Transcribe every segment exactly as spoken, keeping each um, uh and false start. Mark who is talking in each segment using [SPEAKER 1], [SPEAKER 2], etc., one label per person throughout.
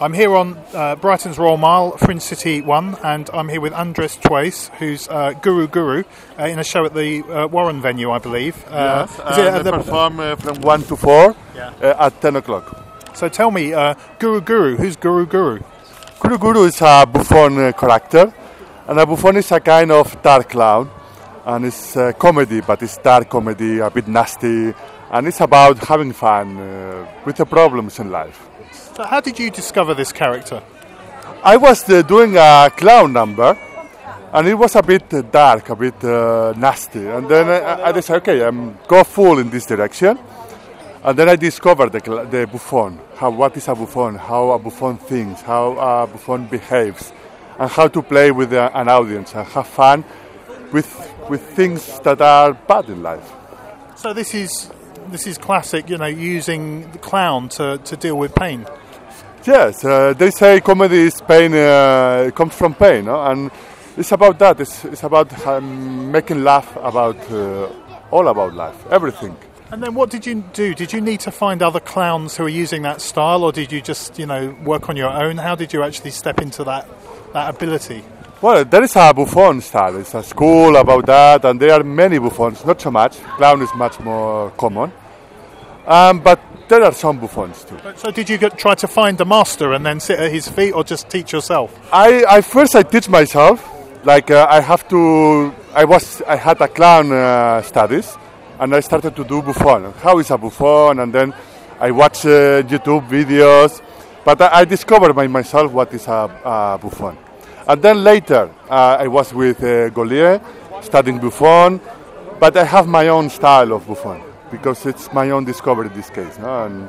[SPEAKER 1] I'm here on uh, Brighton's Royal Mile, Fringe City one, and I'm here with Andres Twace, who's uh, Guru Guru, uh, in a show at the uh, Warren venue, I believe. Uh,
[SPEAKER 2] yes, is and it they perform uh, from one to four yeah. uh, at ten o'clock.
[SPEAKER 1] So tell me, uh, Guru Guru, who's Guru Guru?
[SPEAKER 2] Guru Guru is a Buffon uh, character, and a Buffon is a kind of dark clown, and it's uh, comedy, but it's dark comedy, a bit nasty, and it's about having fun uh, with the problems in life.
[SPEAKER 1] So how did you discover this character?
[SPEAKER 2] I was uh, doing a clown number, and it was a bit uh, dark, a bit uh, nasty. And then I, I decided, okay, I'm go full in this direction. And then I discovered the, the Buffon, how what is a Buffon, how a Buffon thinks, how a Buffon behaves, and how to play with uh, an audience and have fun with with things that are bad in life.
[SPEAKER 1] So this is this is classic, you know, using the clown to, to deal with pain.
[SPEAKER 2] Yes, uh, they say comedy is pain, uh, it comes from pain, no? And it's about that. It's, it's about um, making laugh about uh, all about life, everything.
[SPEAKER 1] And then what did you do? Did you need to find other clowns who are using that style, or did you just, you know, work on your own? How did you actually step into that that ability?
[SPEAKER 2] Well, there is a Buffon style. It's a school about that, and there are many Buffons, not so much. Clown is much more common. Um, but there are some Buffons too.
[SPEAKER 1] So did you get, try to find a master and then sit at his feet, or just teach yourself?
[SPEAKER 2] I, I first I teach myself. Like uh, I have to. I was. I had a clown uh, studies, and I started to do Buffon. How is a Buffon? And then I watch uh, YouTube videos. But I, I discovered by myself what is a, a Buffon. And then later uh, I was with uh, Gaulier studying Buffon. But I have my own style of Buffon, because it's my own discovery in this case. No? And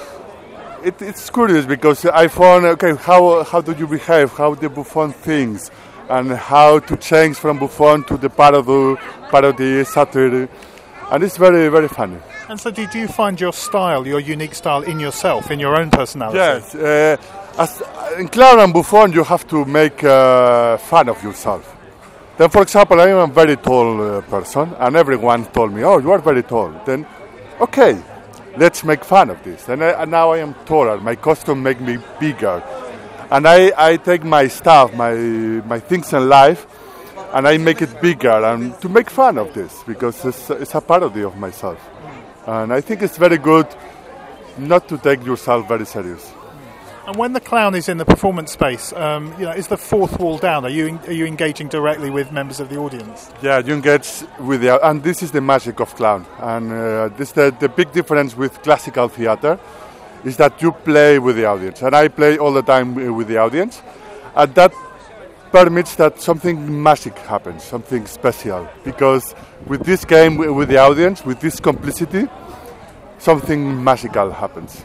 [SPEAKER 2] it, it's curious because I found, okay, how how do you behave, how the Buffon thinks, and how to change from Buffon to the parody, parody satire. And it's very, very funny.
[SPEAKER 1] And so did you find your style, your unique style, in yourself, in your own personality?
[SPEAKER 2] Yes. Uh, as, in clown and Buffon, you have to make uh, fun of yourself. Then, for example, I am a very tall uh, person, and everyone told me, oh, you are very tall. Then, okay, let's make fun of this. And, I, and now I am taller. My costume makes me bigger. And I, I take my stuff, my my things in life, and I make it bigger, and to make fun of this, because it's, it's a parody of myself. And I think it's very good not to take yourself very serious.
[SPEAKER 1] And when the clown is in the performance space, um, you know, is the fourth wall down? Are you are you engaging directly with members of the audience?
[SPEAKER 2] Yeah, you engage with the, and this is the magic of clown. And uh, this the the big difference with classical theater is that you play with the audience, and I play all the time with the audience, and that permits that something magic happens, something special. Because with this game with the audience, with this complicity, something magical happens.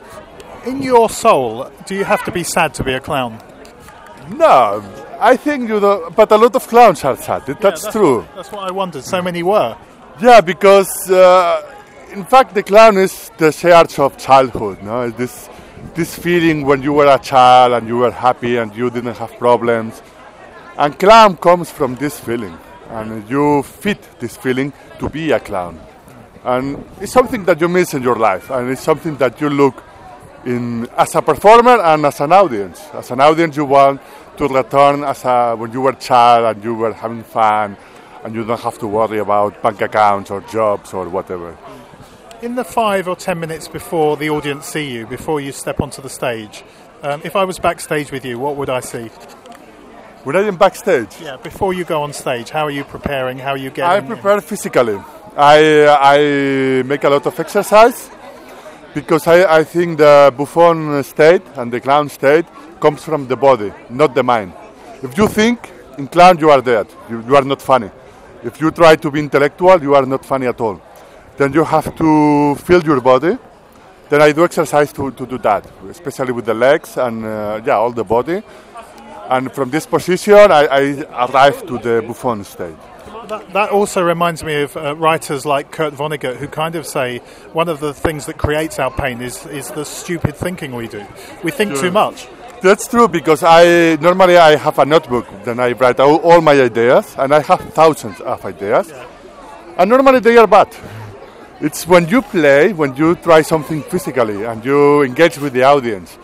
[SPEAKER 1] In your soul, do you have to be sad to be a clown?
[SPEAKER 2] No, I think you know, but a lot of clowns are sad. That's, yeah, that's true.
[SPEAKER 1] What, that's what I wondered. So many were.
[SPEAKER 2] Yeah, because uh, in fact the clown is the search of childhood. No, this this feeling when you were a child and you were happy and you didn't have problems, and clown comes from this feeling, and you fit this feeling to be a clown, and it's something that you miss in your life, and it's something that you look in as a performer and as an audience. As an audience, you want to return as a when you were a child and you were having fun, and you don't have to worry about bank accounts or jobs or whatever.
[SPEAKER 1] In the five or ten minutes before the audience see you, before you step onto the stage, um, if I was backstage with you, what would I see?
[SPEAKER 2] When I am backstage?
[SPEAKER 1] Yeah, before you go on stage, how are you preparing? How are you getting?
[SPEAKER 2] I prepare physically. I I make a lot of exercise. Because I, I think the Buffon state and the clown state comes from the body, not the mind. If you think, in clown you are dead, you, you are not funny. If you try to be intellectual, you are not funny at all. Then you have to feel your body. Then I do exercise to, to do that, especially with the legs and uh, yeah, all the body. And from this position, I, I arrive to the Buffon state.
[SPEAKER 1] That, that also reminds me of uh, writers like Kurt Vonnegut, who kind of say one of the things that creates our pain is, is the stupid thinking we do. We think
[SPEAKER 2] sure.
[SPEAKER 1] too much.
[SPEAKER 2] That's true, because I normally I have a notebook, then I write all, all my ideas, and I have thousands of ideas, yeah. And normally they are bad. It's when you play, when you try something physically, and you engage with the audience,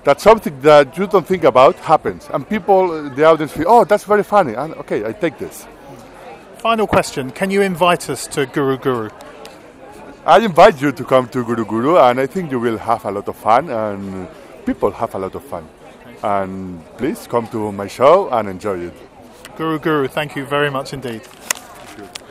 [SPEAKER 2] that something that you don't think about happens, and people, the audience, feel, oh, that's very funny, and okay, I take this.
[SPEAKER 1] Final question: can you invite us to Guru Guru?
[SPEAKER 2] I invite you to come to Guru Guru, and I think you will have a lot of fun, and people have a lot of fun. And please come to my show and enjoy it.
[SPEAKER 1] Guru Guru, thank you very much indeed.